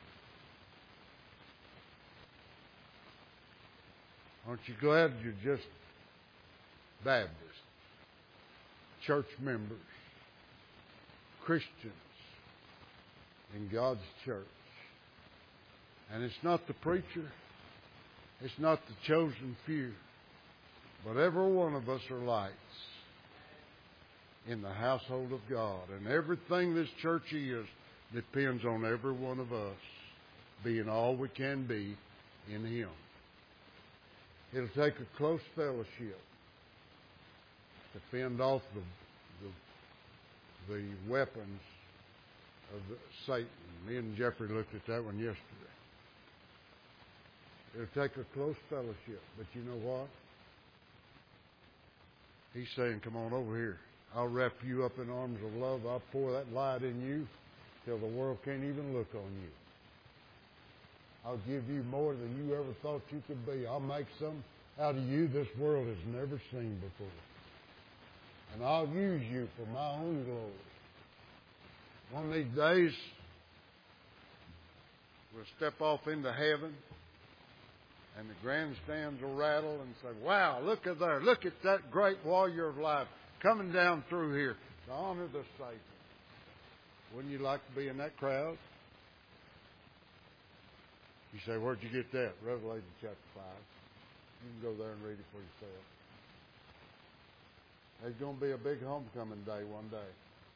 A: Aren't you glad you're just Baptists, church members, Christians in God's church? And it's not the preacher, it's not the chosen few, but every one of us are lights in the household of God. And everything this church is depends on every one of us being all we can be in Him. It'll take a close fellowship to fend off the, the, the weapons of the, Satan. Me and Jeffrey looked at that one yesterday. It'll take a close fellowship. But you know what? He's saying, come on over here. I'll wrap you up in arms of love. I'll pour that light in you till the world can't even look on you. I'll give you more than you ever thought you could be. I'll make some out of you this world has never seen before. And I'll use you for my own glory. One of these days, we'll step off into heaven, And the grandstands will rattle and say, wow, look at there. Look at that great warrior of life coming down through here to honor the Savior. Wouldn't you like to be in that crowd? You say, where'd you get that? Revelation chapter five. You can go there and read it for yourself. There's going to be a big homecoming day one day.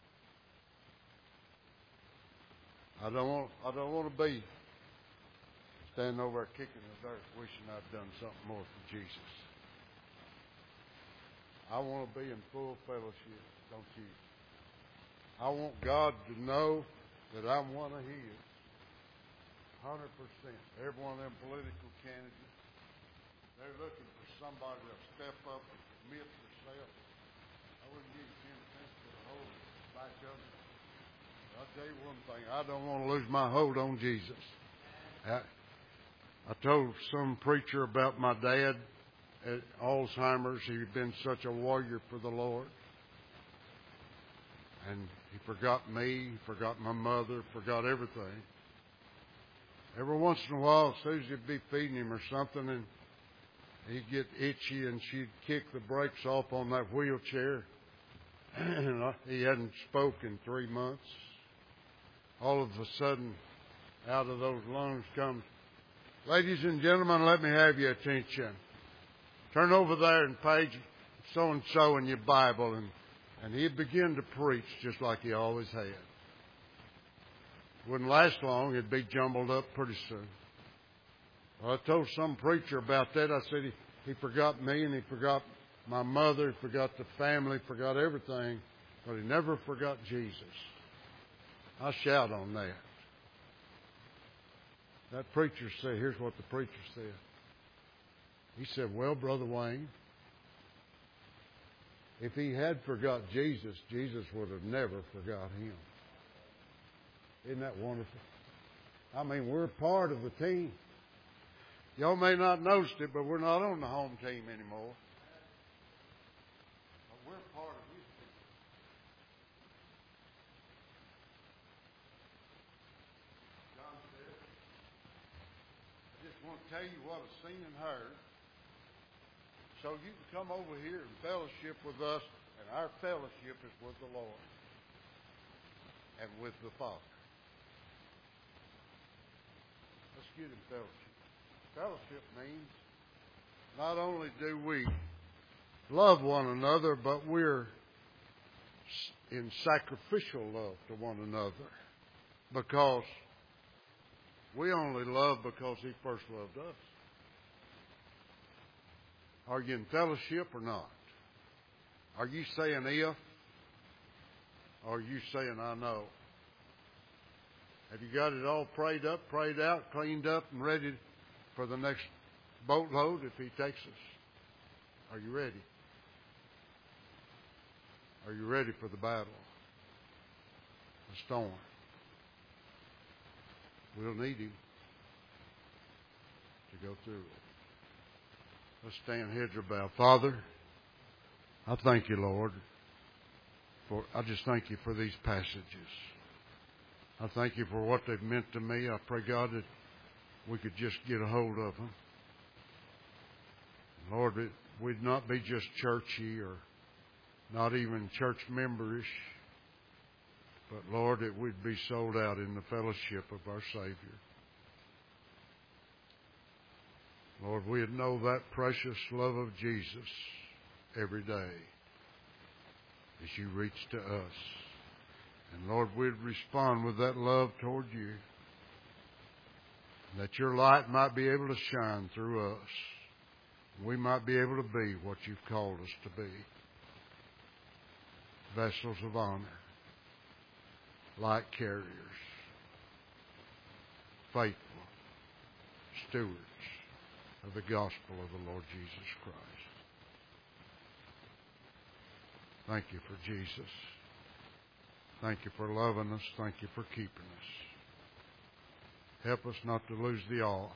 A: I don't want, I don't want to be standing over there kicking the dirt, wishing I'd done something more for Jesus. I want to be in full fellowship, don't you? I want God to know that I'm one of His. one hundred percent. Every one of them political candidates, they're looking for somebody to step up and commit themselves. I wouldn't give you ten cents for the whole back of it. I'll tell you one thing. I don't want to lose my hold on Jesus. I, I told some preacher about my dad at Alzheimer's. He'd been such a warrior for the Lord. And he forgot me, he forgot my mother, forgot everything. Every once in a while, Susie would be feeding him or something, and he'd get itchy, and she'd kick the brakes off on that wheelchair. And he hadn't spoken in three months. All of a sudden, out of those lungs comes, ladies and gentlemen, let me have your attention. Turn over there and page so-and-so in your Bible. And, and he'd begin to preach just like he always had. Wouldn't last long. It'd be jumbled up pretty soon. Well, I told some preacher about that. I said he, he forgot me and he forgot my mother. He forgot the family, forgot everything. But he never forgot Jesus. I shout on that. That preacher said, here's what the preacher said. He said, well, Brother Wayne, if he had forgot Jesus, Jesus would have never forgot him. Isn't that wonderful? I mean, we're part of the team. Y'all may not notice it, but we're not on the home team anymore. But we're part of his team. John said, I just want to tell you what I've seen and heard, so you can come over here and fellowship with us, and our fellowship is with the Lord and with the Father. Let's get in fellowship. Fellowship means not only do we love one another, but we're in sacrificial love to one another, because we only love because He first loved us. Are you in fellowship or not? Are you saying if? Or are you saying I know? Have you got it all prayed up, prayed out, cleaned up, and ready for the next boatload if He takes us? Are you ready? Are you ready for the battle? The storm. We'll need Him to go through it. Let's stand, heads are bowed. Father, I thank you, Lord, for I just thank you for these passages. I thank you for what they've meant to me. I pray, God, that we could just get a hold of them. Lord, that we'd not be just churchy or not even church memberish, but, Lord, that we'd be sold out in the fellowship of our Savior. Lord, we'd know that precious love of Jesus every day as you reach to us. And, Lord, we'd respond with that love toward you, that your light might be able to shine through us. We might be able to be what you've called us to be. Vessels of honor, light carriers, faithful stewards of the gospel of the Lord Jesus Christ. Thank you for Jesus. Thank you for loving us. Thank you for keeping us. Help us not to lose the awe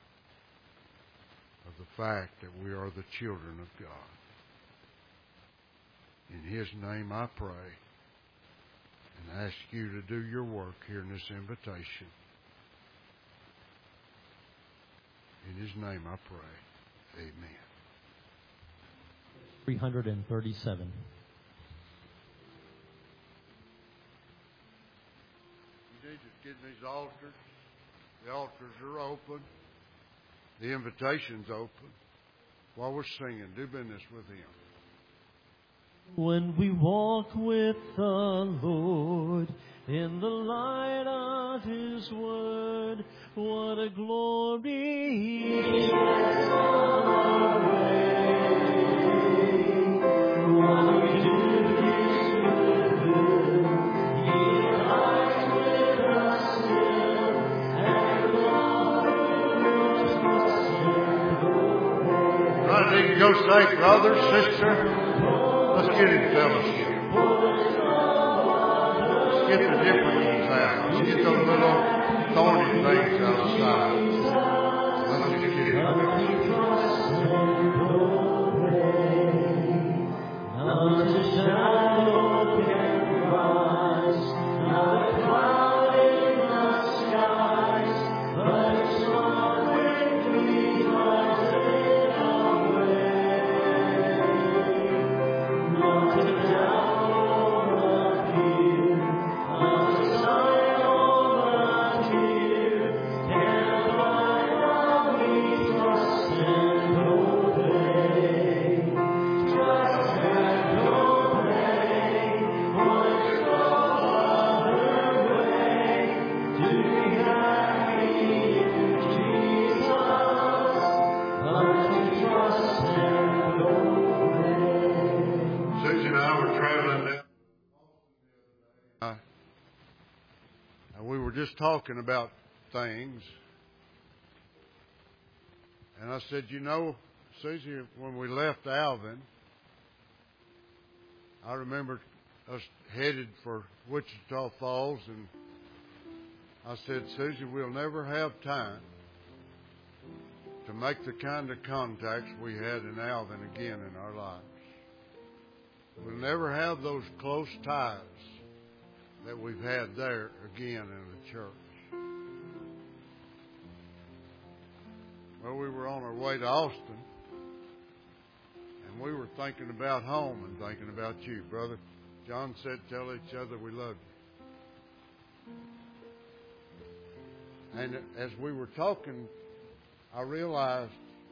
A: of the fact that we are the children of God. In His name I pray and ask you to do your work here in this invitation. In His name I pray. Amen.
B: three hundred thirty-seven.
A: You need to get these altars. The altars are open. The invitation's open. While we're singing, do business with Him.
B: When we walk with the Lord in the light of His word, what a glory is our way. What a gift is good. He abides with us still, and Lord trust.
A: Right, you can go say, brother, sister. Let's get in fellowship. Let's get the differences out. Let's get those little thorny things outside. Let's just get in fellowship.
B: Not a shadow can rise, not a cloud in the skies, but a storm quickly drives it away. Not a doubt or a fear, not a sign or a tear can blind while we trust and obey. Trust and obey. What's no other way to be happy in Jesus but to trust and obey?
A: Susie and I were traveling down. Uh, and we were just talking about things. And I said, you know, Susie, when we left Alvin, I remember us headed for Wichita Falls, and I said, Susie, we'll never have time to make the kind of contacts we had in Alvin again in our lives. We'll never have those close ties that we've had there again in the church. Well, we were on our way to Austin, and we were thinking about home and thinking about you. Brother John said, tell each other we love you. And as we were talking, I realized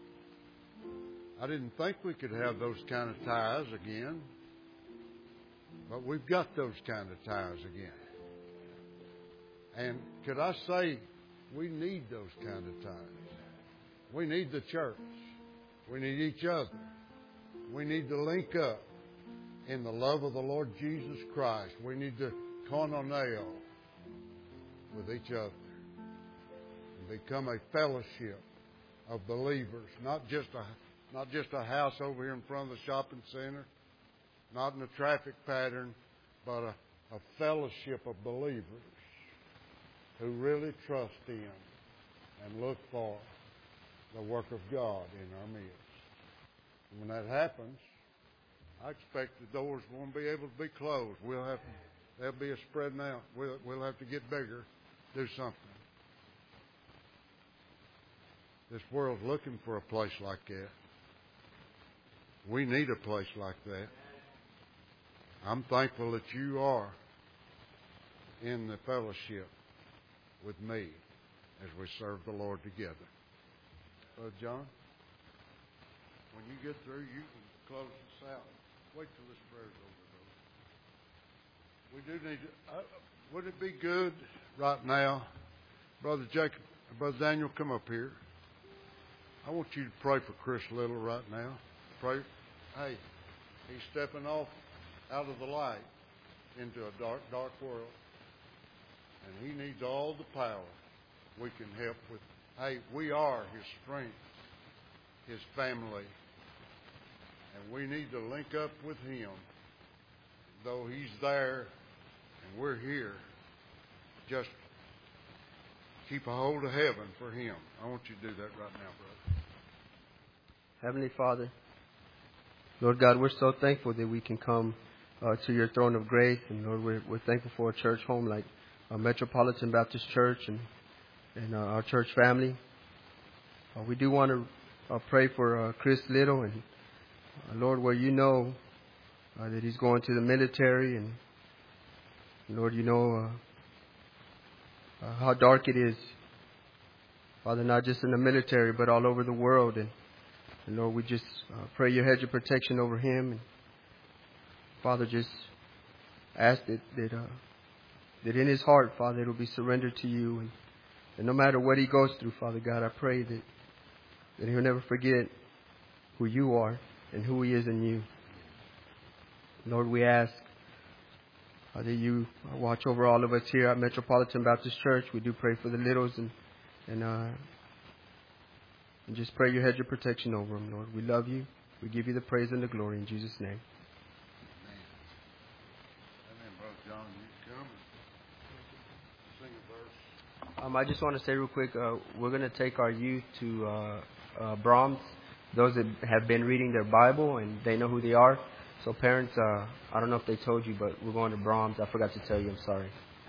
A: I didn't think we could have those kind of ties again. But we've got those kind of ties again. And could I say, we need those kind of ties. We need the church. We need each other. We need to link up in the love of the Lord Jesus Christ. We need to koinoneo with each other and become a fellowship of believers, not just a not just a house over here in front of the shopping center, not in a traffic pattern, but a, a fellowship of believers who really trust in and look for the work of God in our midst. And when that happens, I expect the doors won't be able to be closed. We'll have to, there'll be a spreading out. We'll, we'll have to get bigger, do something. This world's looking for a place like that. We need a place like that. I'm thankful that you are in the fellowship with me as we serve the Lord together. Brother John, when you get through, you can close this out. Wait till this prayer's over, though. We do need to, uh, would it be good right now, Brother Jacob, Brother Daniel, come up here. I want you to pray for Chris Little right now. Pray. Hey, he's stepping off out of the light into a dark, dark world. And he needs all the power we can help with. Hey, we are his strength, his family. And we need to link up with him. Though he's there and we're here, just keep a hold of heaven for him. I want you to do that right now, brother.
C: Heavenly Father, Lord God, we're so thankful that we can come uh, to your throne of grace. And Lord, we're, we're thankful for a church home like uh, Metropolitan Baptist Church and, and uh, our church family. Uh, we do want to uh, pray for uh, Chris Little, and uh, Lord, where you know uh, that he's going to the military, and Lord, you know uh, uh, how dark it is, Father, not just in the military, but all over the world. And, and Lord, we just uh, pray your hedge of protection over him. And Father, just ask that that, uh, that in his heart, Father, it will be surrendered to you. And, and no matter what he goes through, Father God, I pray that, that he'll never forget who you are and who he is in you. Lord, we ask uh, that you watch over all of us here at Metropolitan Baptist Church. We do pray for the littles and And, uh, and just pray your hedge of protection over them, Lord. We love you. We give you the praise and the glory in Jesus' name.
A: Amen, Brother John. You come and sing a verse.
C: Um, I just want to say real quick, uh, we're going to take our youth to uh, uh, Brahms, those that have been reading their Bible and they know who they are. So parents, uh, I don't know if they told you, but we're going to Brahms. I forgot to tell you. I'm sorry.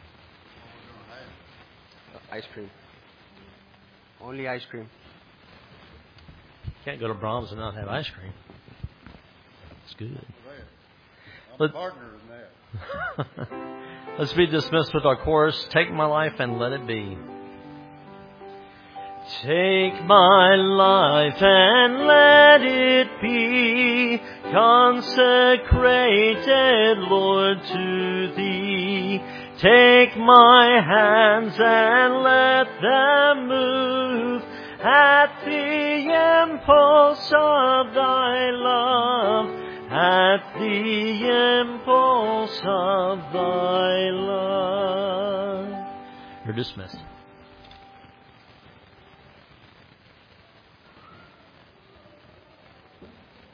C: Uh, ice cream. Only ice cream.
B: Can't go to Brahms and not have ice cream. It's good.
A: I'm
B: Let,
A: a partner in that.
B: Let's be dismissed with our chorus, Take My Life and Let It Be. Take my life and let it be consecrated, Lord, to Thee. Take my hands and let them move at the impulse of Thy love, at the impulse of Thy love. You're dismissed.